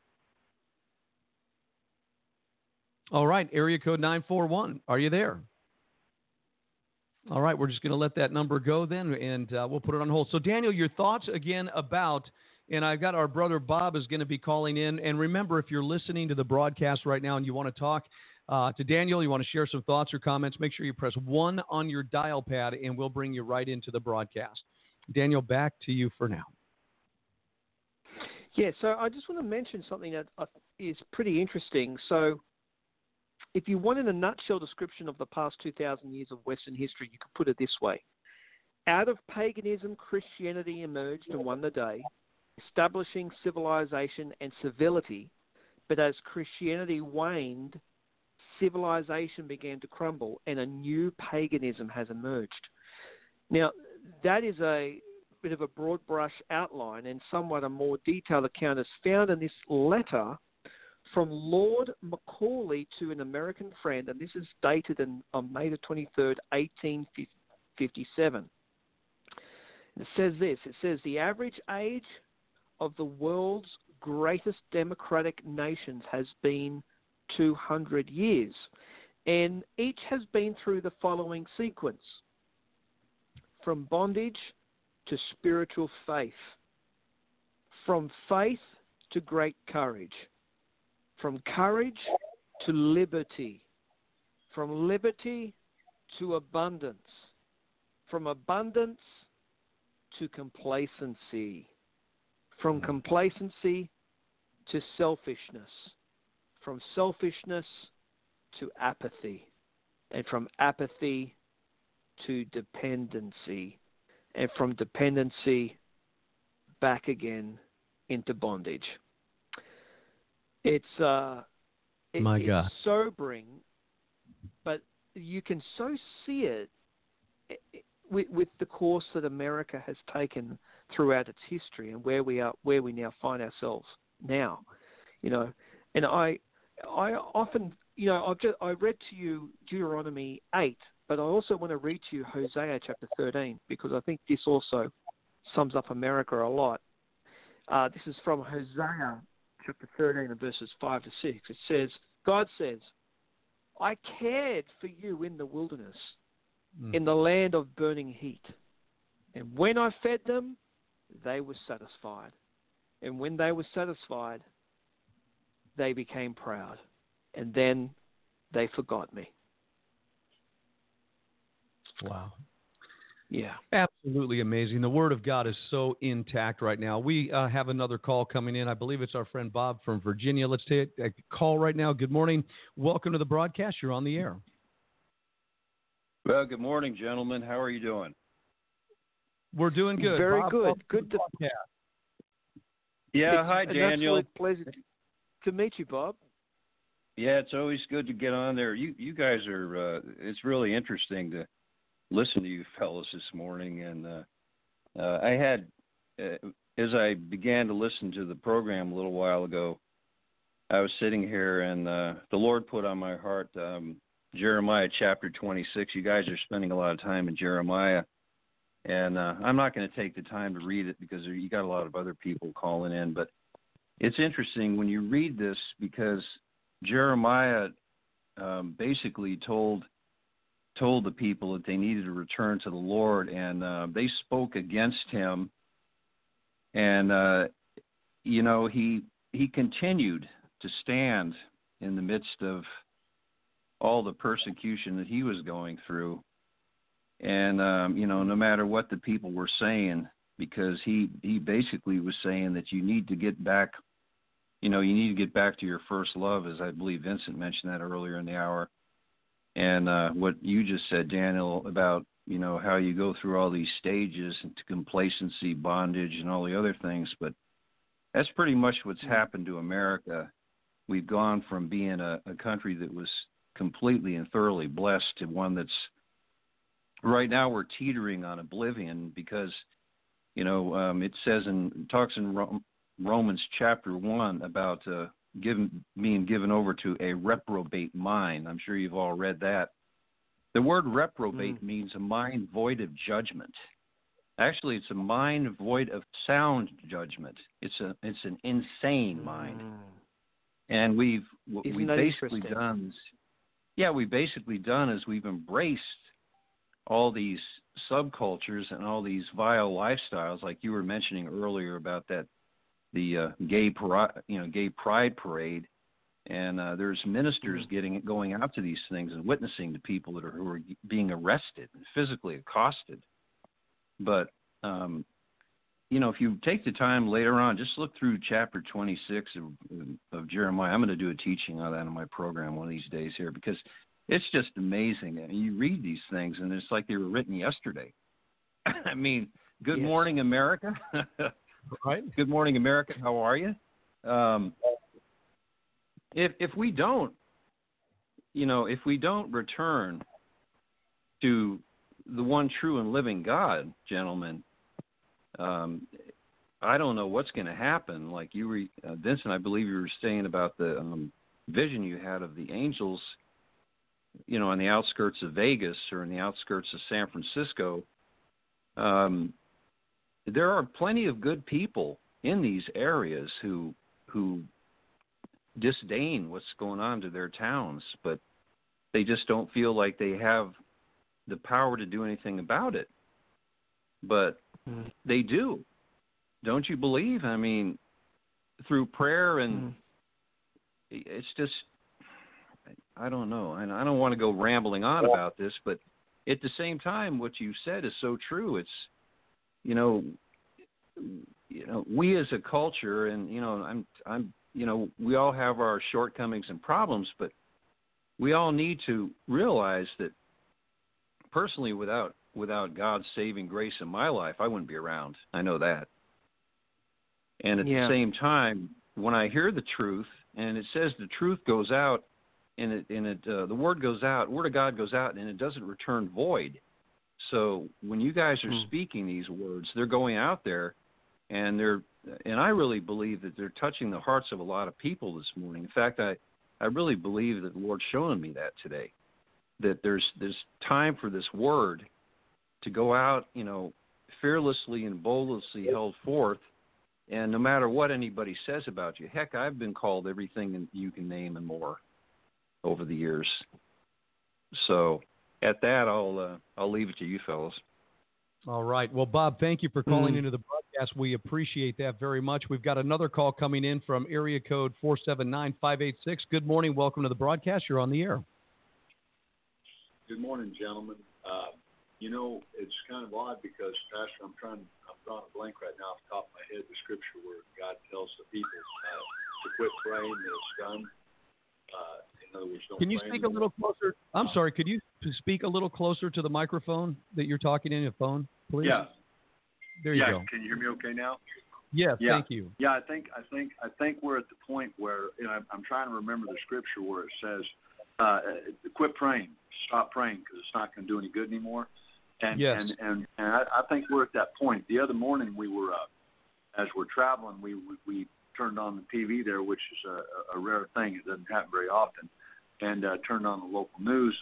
All right. Area code nine four one. Are you there? All right. We're just going to let that number go then, and uh, we'll put it on hold. So, Daniel, your thoughts again about, and I've got our brother Bob is going to be calling in. And remember, if you're listening to the broadcast right now and you want to talk Uh, to Daniel, you want to share some thoughts or comments, make sure you press one on your dial pad, and we'll bring you right into the broadcast. Daniel, back to you for now. Yeah, so I just want to mention something that is pretty interesting. So if you wanted a nutshell description of the past two thousand years of Western history, you could put it this way. Out of paganism, Christianity emerged and won the day, establishing civilization and civility. But as Christianity waned, civilization began to crumble, and a new paganism has emerged. Now, that is a bit of a broad brush outline, and somewhat a more detailed account is found in this letter from Lord Macaulay to an American friend, and this is dated in, on May the twenty-third, eighteen fifty-seven. It says this, it says, the average age of the world's greatest democratic nations has been two hundred years, and each has been through the following sequence: from bondage to spiritual faith, from faith to great courage, from courage to liberty, from liberty to abundance, from abundance to complacency, from complacency to selfishness, from selfishness to apathy, and from apathy to dependency, and from dependency back again into bondage. It's uh, it, My God. It's sobering, but you can so see it with, with the course that America has taken throughout its history and where we are, where we now find ourselves now. You know, and I. I often, you know, I've just, I read to you Deuteronomy eight, but I also want to read to you Hosea chapter thirteen, because I think this also sums up America a lot. Uh, this is from Hosea chapter thirteen and verses five to six. It says, God says, I cared for you in the wilderness, mm. in the land of burning heat. And when I fed them, they were satisfied. And when they were satisfied, they became proud. And then they forgot me. Wow. Yeah. Absolutely amazing. The Word of God is so intact right now. We uh, have another call coming in. I believe it's our friend Bob from Virginia. Let's take a call right now. Good morning. Welcome to the broadcast. You're on the air. Well, good morning, gentlemen. How are you doing? We're doing good. Very Bob, good. Good to Yeah, it's hi, an Daniel. Absolute pleasure to meet you, Bob. Yeah, it's always good to get on there. You you guys are, uh, it's really interesting to listen to you fellas this morning. And uh, uh, I had, uh, as I began to listen to the program a little while ago, I was sitting here and uh, the Lord put on my heart um, Jeremiah chapter twenty-six. You guys are spending a lot of time in Jeremiah. And uh, I'm not going to take the time to read it because you got a lot of other people calling in. But it's interesting when you read this because Jeremiah um, basically told told the people that they needed to return to the Lord, and uh, they spoke against him. And uh, you know, he he continued to stand in the midst of all the persecution that he was going through. And, um, you know, no matter what the people were saying, because he, he basically was saying that you need to get back, you know, you need to get back to your first love, as I believe Vincent mentioned that earlier in the hour. And uh, what you just said, Daniel, about, you know, how you go through all these stages into complacency, bondage, and all the other things. But that's pretty much what's happened to America. We've gone from being a, a country that was completely and thoroughly blessed to one that's, right now we're teetering on oblivion because, you know, um, it says in it talks in Ro- Romans chapter one about uh, given, being given over to a reprobate mind. I'm sure you've all read that. The word reprobate mm. means a mind void of judgment. Actually, it's a mind void of sound judgment. It's a it's an insane mind. Mm. And we've what Isn't we've basically done is, yeah, we've basically done is we've embraced all these subcultures and all these vile lifestyles, like you were mentioning earlier about that, the uh, gay, you know, gay pride parade, and uh, there's ministers mm-hmm. getting going out to these things and witnessing to people that are who are being arrested and physically accosted. But um, you know, if you take the time later on, just look through chapter twenty-six of, of Jeremiah. I'm going to do a teaching on that in my program one of these days here because it's just amazing. I mean, you read these things, and it's like they were written yesterday. I mean, good yes. morning, America. Right? Good morning, America. How are you? Um, if if we don't, you know, if we don't return to the one true and living God, gentlemen, um, I don't know what's going to happen. Like you were, uh, Vincent, I believe you were saying about the um, vision you had of the angels, you know, on the outskirts of Vegas or in the outskirts of San Francisco. Um, there are plenty of good people in these areas who who disdain what's going on to their towns, but they just don't feel like they have the power to do anything about it. But mm. they do. Don't you believe? I mean, through prayer and mm. it's just, I don't know. And I don't want to go rambling on about this, but at the same time, what you said is so true. It's, you know, you know, we as a culture, and you know, I'm, I'm, you know, we all have our shortcomings and problems, but we all need to realize that personally, without without God's saving grace in my life, I wouldn't be around. I know that. And at yeah. the same time, when I hear the truth, and it says the truth goes out, and it, and it, uh, the word goes out, word of God goes out, and it doesn't return void. So when you guys are mm. speaking these words, they're going out there, and they're, and I really believe that they're touching the hearts of a lot of people this morning. In fact, I, I really believe that the Lord's showing me that today, that there's there's time for this word to go out, you know, fearlessly and boldly held forth, And no matter what anybody says about you, heck, I've been called everything you can name and more over the years. So at that, I'll uh, I'll leave it to you fellas. All right. Well, Bob, thank you for calling Mm. into the broadcast. We appreciate that very much. We've got another call coming in from area code four seven nine, five eight six. Good morning. Welcome to the broadcast. You're on the air. Good morning, gentlemen. Uh, you know, it's kind of odd because, Pastor, I'm trying, I'm drawing a blank right now off the top of my head, the scripture where God tells the people uh, to quit praying that it's done. Uh, in other words, don't Can you pray speak a anymore. little closer? I'm sorry. Could you speak a little closer to the microphone that you're talking in your phone, please? Yeah. There you yeah. go. Can you hear me okay now? Yes, Yeah. thank you. Yeah, I think I think I think we're at the point where you know I'm, I'm trying to remember the scripture where it says, uh, "Quit praying, stop praying, because it's not going to do any good anymore." And Yes. and and, and I, I think we're at that point. The other morning we were, uh, as we're traveling, we, we we turned on the T V there, which is a, a rare thing. It doesn't happen very often, and uh, turned on the local news,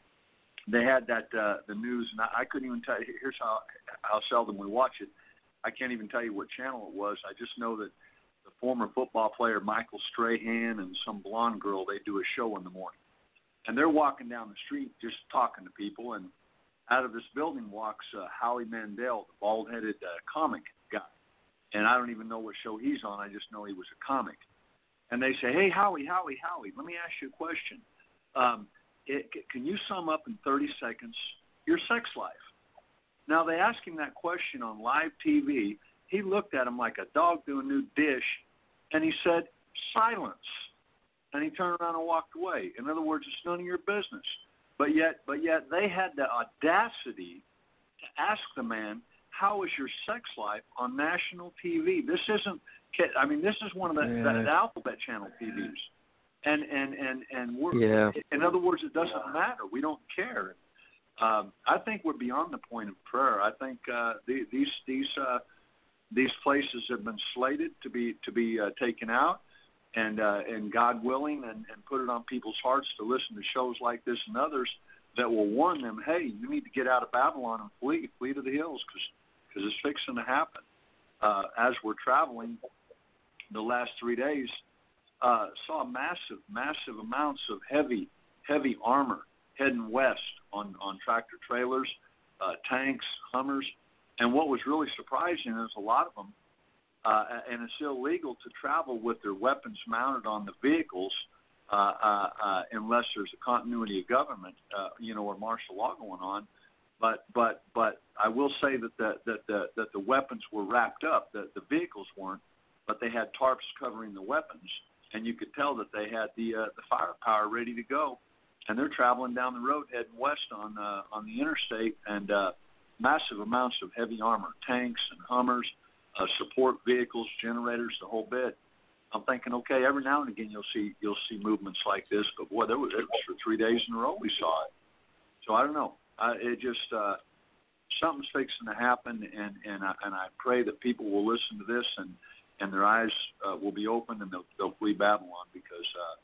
and they had that uh, the news, and I, I couldn't even tell you. Here's how how seldom we watch it. I can't even tell you what channel it was. I just know that the former football player Michael Strahan and some blonde girl, they do a show in the morning. And they're walking down the street just talking to people, and out of this building walks uh, Howie Mandel, the bald-headed uh, comic guy. And I don't even know what show he's on. I just know he was a comic. And they say, "Hey, Howie, Howie, Howie, let me ask you a question. Um, it, can you sum up in thirty seconds your sex life?" Now, they asked him that question on live T V. He looked at him like a dog to a new dish, and he said, "Silence." And he turned around and walked away. In other words, it's none of your business. But yet, but yet they had the audacity to ask the man, "How is your sex life on national T V?" This isn't, I mean, this is one of the, Yeah. the, the Alphabet Channel T Vs. And, and, and, and we're, Yeah. in other words, it doesn't matter. We don't care. Um, I think we're beyond the point of prayer. I think uh, the, these these uh, these places have been slated to be to be uh, taken out, and uh, and God willing, and, and put it on people's hearts to listen to shows like this and others that will warn them, hey, you need to get out of Babylon and flee, flee to the hills, because it's fixing to happen. Uh, as we're traveling, the last three days, uh, saw massive, massive amounts of heavy, heavy armor heading west on, on tractor trailers, uh, tanks, Hummers. And what was really surprising is a lot of them, uh, and it's illegal to travel with their weapons mounted on the vehicles uh, uh, uh, unless there's a continuity of government, uh, you know, or martial law going on. But but but I will say that the that the that the weapons were wrapped up. The the vehicles weren't, but they had tarps covering the weapons, and you could tell that they had the uh, the firepower ready to go. And they're traveling down the road heading west on uh, on the interstate, and uh, massive amounts of heavy armor, tanks and Hummers, uh, support vehicles, generators, the whole bit. I'm thinking, okay, every now and again you'll see you'll see movements like this, but boy, there was, it was for three days in a row we saw it. So I don't know. I, it just uh, something's fixing to happen, and and I, and I pray that people will listen to this, and and their eyes uh, will be opened, and they'll, they'll flee Babylon, because. Uh,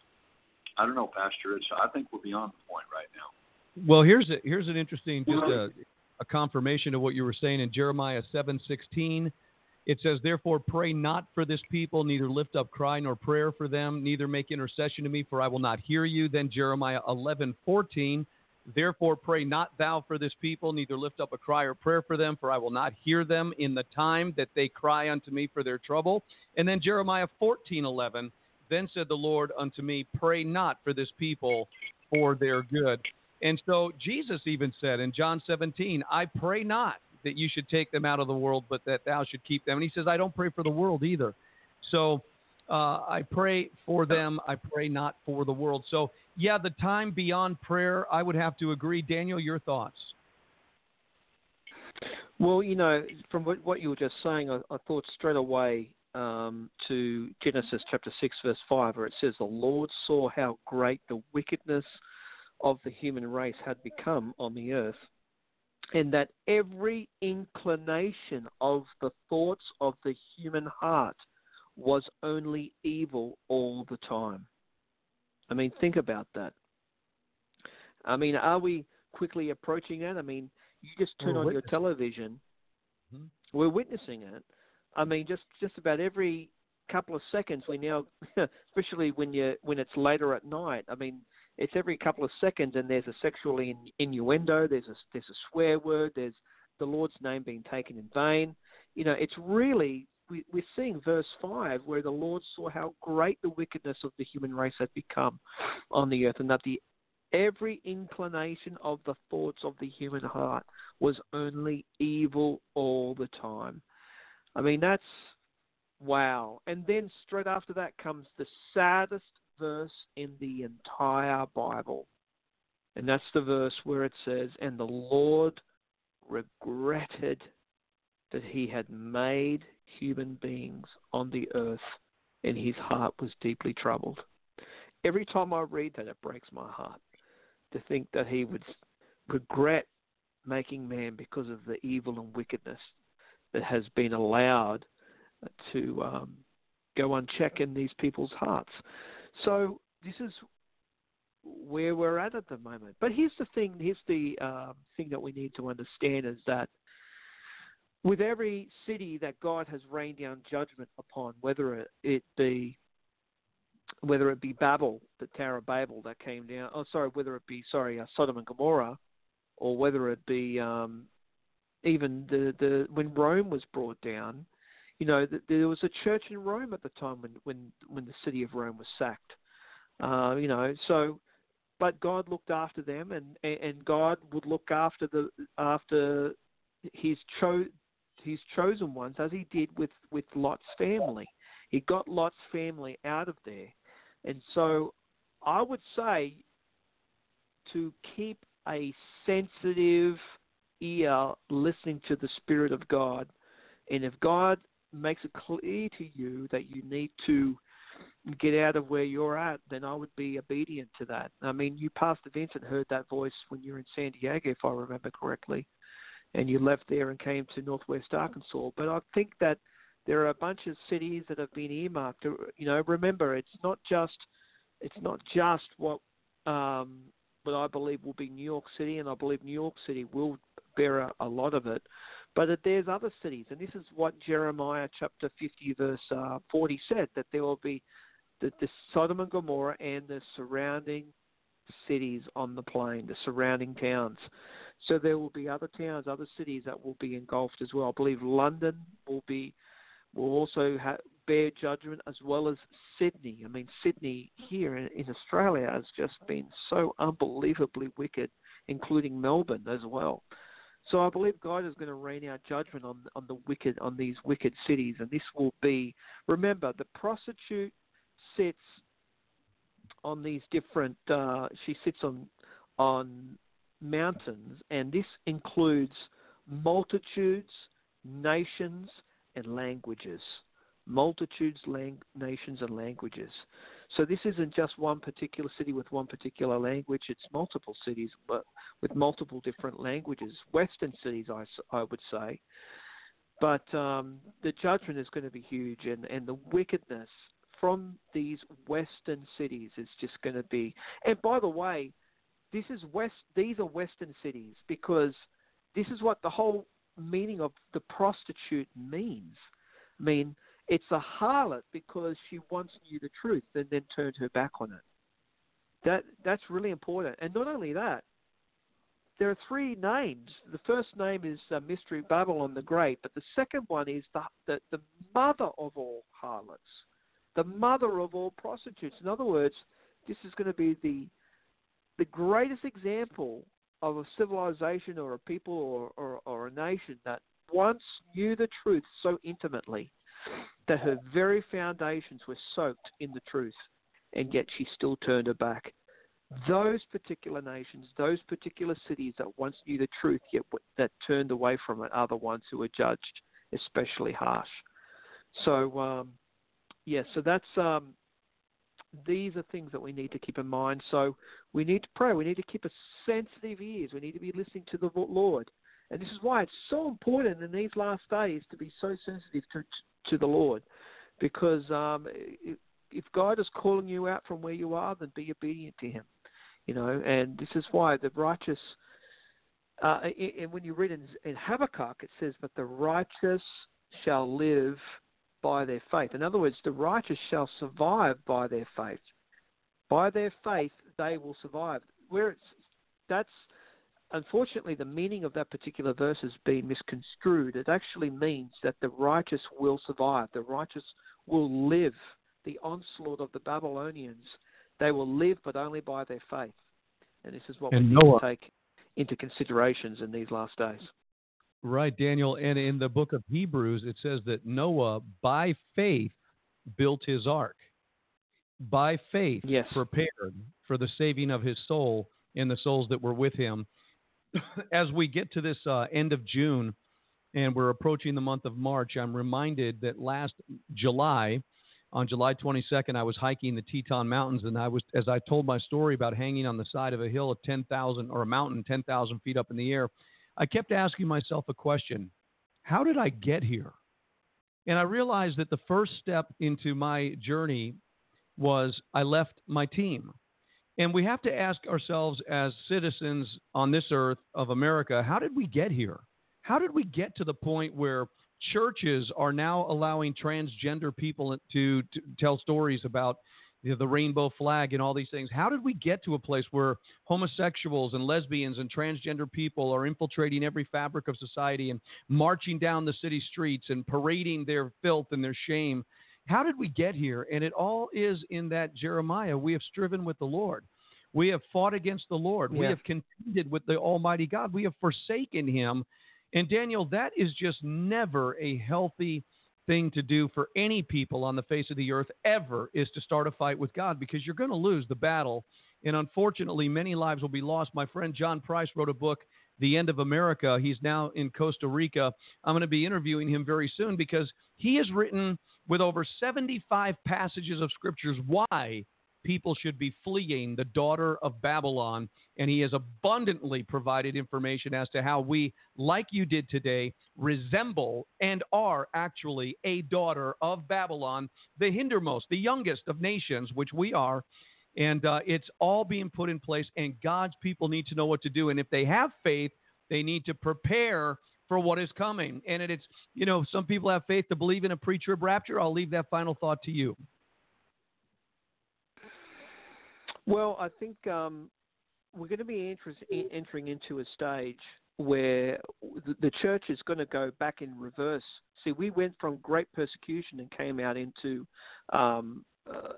I don't know, Pastor. It's, I think we're beyond the point right now. Well, here's a, here's an interesting, just a, a confirmation of what you were saying in Jeremiah seven sixteen. It says, "Therefore pray not for this people, neither lift up cry nor prayer for them, neither make intercession to me, for I will not hear you." Then Jeremiah eleven fourteen. "Therefore pray not thou for this people, neither lift up a cry or prayer for them, for I will not hear them in the time that they cry unto me for their trouble." And then Jeremiah fourteen eleven. "Then said the Lord unto me, pray not for this people for their good." And so Jesus even said in John seventeen, "I pray not that you should take them out of the world, but that thou should keep them." And he says, I don't pray for the world either. So uh, I pray for them. I pray not for the world. So, yeah, the time beyond prayer, I would have to agree. Daniel, your thoughts? Well, you know, from what, what you were just saying, I, I thought straight away um, to Genesis chapter six, verse five, where it says, "The Lord saw how great the wickedness of the human race had become on the earth, and that every inclination of the thoughts of the human heart was only evil all the time." I mean, think about that. I mean, are we quickly approaching that? I mean, you just turn We're on your witnessing. television, Hmm. we're witnessing it. I mean, just, just about every couple of seconds we now, especially when you when it's later at night. I mean, it's every couple of seconds, and there's a sexual in, innuendo. There's a there's a swear word. There's the Lord's name being taken in vain. You know, it's really we, we're seeing verse five where the Lord saw how great the wickedness of the human race had become on the earth, and that the every inclination of the thoughts of the human heart was only evil all the time. I mean, that's wow. And then straight after that comes the saddest verse in the entire Bible. And that's the verse where it says, "And the Lord regretted that he had made human beings on the earth, and his heart was deeply troubled." Every time I read that, it breaks my heart to think that he would regret making man because of the evil and wickedness that has been allowed to um, go unchecked in these people's hearts. So this is where we're at at the moment. But here's the thing, here's the uh, thing that we need to understand is that with every city that God has rained down judgment upon, whether it be whether it be Babel, the Tower of Babel that came down, oh sorry, whether it be sorry uh, Sodom and Gomorrah, or whether it be um, even the, the when Rome was brought down. You know, there was a church in Rome at the time when, when, when the city of Rome was sacked. Uh, you know, so, but God looked after them, and, and God would look after the after his cho his chosen ones, as he did with, with Lot's family. He got Lot's family out of there, and so I would say to keep a sensitive ear listening to the Spirit of God, and if God makes it clear to you that you need to get out of where you're at, then I would be obedient to that. I mean, you, Pastor Vincent, heard that voice when you were in San Diego, if I remember correctly, and you left there and came to Northwest Arkansas. But I think that there are a bunch of cities that have been earmarked. You know, remember, it's not just it's not just what um, what I believe will be New York City, and I believe New York City will bear a, a lot of it. But there's other cities, and this is what Jeremiah chapter fifty, verse uh, forty said, that there will be the, the Sodom and Gomorrah and the surrounding cities on the plain, the surrounding towns. So there will be other towns, other cities that will be engulfed as well. I believe London will be will also ha- bear judgment, as well as Sydney. I mean, Sydney here in, in Australia has just been so unbelievably wicked, including Melbourne as well. So I believe God is going to rain out judgment on on the wicked, on these wicked cities, and this will be. Remember, the prostitute sits on these different. Uh, she sits on on mountains, and this includes multitudes, nations, and languages. Multitudes, lang- nations, and languages. So this isn't just one particular city with one particular language. It's multiple cities, but with multiple different languages. Western cities, I, I would say. But um, the judgment is going to be huge, and, and the wickedness from these Western cities is just going to be. And by the way, this is West. These are Western cities, because this is what the whole meaning of the prostitute means. I mean, it's a harlot because she once knew the truth and then turned her back on it. That that's really important. And not only that, there are three names. The first name is uh, Mystery Babylon the Great, but the second one is the, the the mother of all harlots, the mother of all prostitutes. In other words, this is going to be the the greatest example of a civilization or a people or, or, or a nation that once knew the truth so intimately that her very foundations were soaked in the truth, and yet she still turned her back. Those particular nations, those particular cities that once knew the truth yet that turned away from it, are the ones who are judged especially harsh. So, um, yeah, so that's um, these are things that we need to keep in mind. So we need to pray. We need to keep a sensitive ears. We need to be listening to the Lord. And this is why it's so important in these last days to be so sensitive to to the Lord, because um, if, if God is calling you out from where you are, then be obedient to Him. You know, and this is why the righteous. Uh, and when you read in, in Habakkuk, it says, "But the righteous shall live by their faith. In other words, the righteous shall survive by their faith. By their faith, they will survive. Where it's, that's unfortunately the meaning of that particular verse has been misconstrued. It actually means that the righteous will survive. The righteous will live the onslaught of the Babylonians. They will live, but only by their faith. And this is what and we need Noah. to take into considerations in these last days. Right, Daniel. And in the book of Hebrews, it says that Noah, by faith, built his ark. By faith, yes. prepared for the saving of his soul and the souls that were with him. As we get to this uh, end of June and we're approaching the month of March, I'm reminded that last July, on July twenty-second, I was hiking the Teton Mountains, and I was, as I told my story about hanging on the side of a hill of ten thousand or a mountain ten thousand feet up in the air, I kept asking myself a question: how did I get here? And I realized that the first step into my journey was I left my team. And we have to ask ourselves as citizens on this earth of America, how did we get here? How did we get to the point where churches are now allowing transgender people to, to tell stories about you know, the rainbow flag and all these things? How did we get to a place where homosexuals and lesbians and transgender people are infiltrating every fabric of society and marching down the city streets and parading their filth and their shame? How did we get here? And it all is in that Jeremiah. We have striven with the Lord. We have fought against the Lord. Yeah. We have contended with the Almighty God. We have forsaken him. And Daniel, that is just never a healthy thing to do for any people on the face of the earth ever, is to start a fight with God, because you're going to lose the battle. And unfortunately, many lives will be lost. My friend John Price wrote a book, The End of America. He's now in Costa Rica. I'm going to be interviewing him very soon because he has written with over seventy-five passages of scriptures why people should be fleeing the daughter of Babylon. And he has abundantly provided information as to how we, like you did today, resemble and are actually a daughter of Babylon, the hindermost, the youngest of nations, which we are. And uh, it's all being put in place, and God's people need to know what to do. And if they have faith, they need to prepare for what is coming. And it, it's, you know, some people have faith to believe in a pre-trib rapture. I'll leave that final thought to you. Well, I think um, we're going to be interest, entering into a stage where the, the church is going to go back in reverse. See, we went from great persecution and came out into um, uh,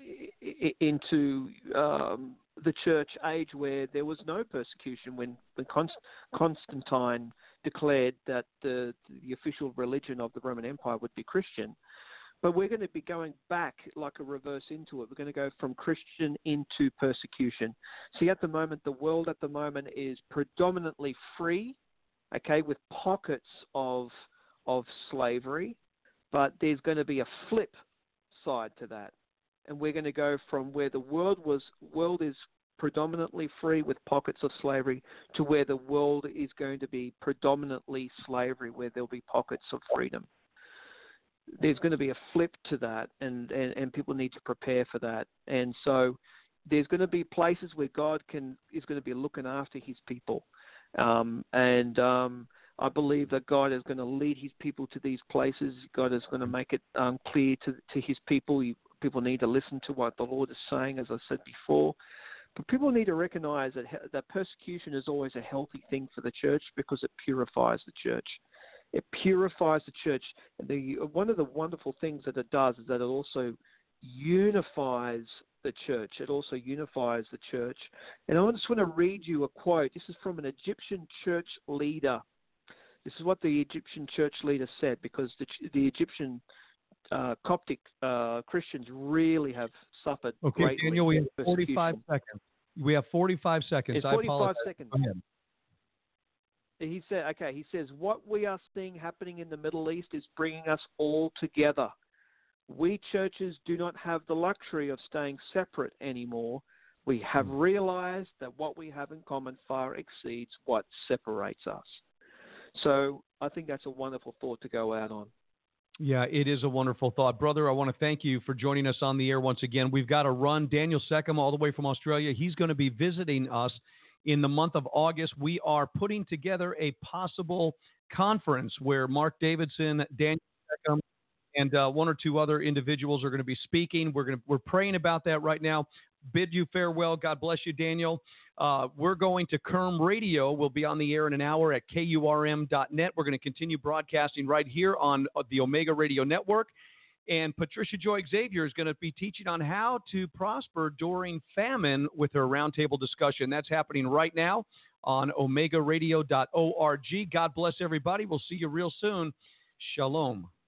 into um, the church age where there was no persecution when, when Const- Constantine declared that the, the official religion of the Roman Empire would be Christian. But we're going to be going back like a reverse into it. We're going to go from Christian into persecution. See, at the moment, the world at the moment is predominantly free, okay, with pockets of of slavery, but there's going to be a flip side to that. And we're going to go from where the world was world is predominantly free with pockets of slavery to where the world is going to be predominantly slavery, where there'll be pockets of freedom. There's going to be a flip to that, and, and, and people need to prepare for that. And so there's going to be places where God can is going to be looking after his people. Um, and um, I believe that God is going to lead his people to these places. God is going to make it um, clear to, to his people. You, people need to listen to what the Lord is saying, as I said before. But people need to recognize that, that persecution is always a healthy thing for the church because it purifies the church. It purifies the church. And the, one of the wonderful things that it does is that it also unifies the church. It also unifies the church. And I just want to read you a quote. This is from an Egyptian church leader. This is what the Egyptian church leader said, because the, the Egyptian uh, Coptic uh, Christians really have suffered okay, greatly. Daniel, we have forty-five seconds. We have forty-five seconds. It's I forty-five apologize. seconds. Go ahead. He said, okay, he says, what we are seeing happening in the Middle East is bringing us all together. We churches do not have the luxury of staying separate anymore. We have realized that what we have in common far exceeds what separates us. So I think that's a wonderful thought to go out on. Yeah, it is a wonderful thought. Brother, I want to thank you for joining us on the air once again. We've got to run. Daniel Seckham, all the way from Australia, he's going to be visiting us in the month of August, we are putting together a possible conference where Mark Davidson, Daniel Beckham, and uh, one or two other individuals are going to be speaking. We're going to, we're praying about that right now. Bid you farewell. God bless you, Daniel. Uh, we're going to Kerm Radio. We'll be on the air in an hour at K U R M dot net. We're going to continue broadcasting right here on the Omega Radio Network. And Patricia Joy Xavier is going to be teaching on how to prosper during famine with her roundtable discussion. That's happening right now on omega radio dot org. God bless everybody. We'll see you real soon. Shalom.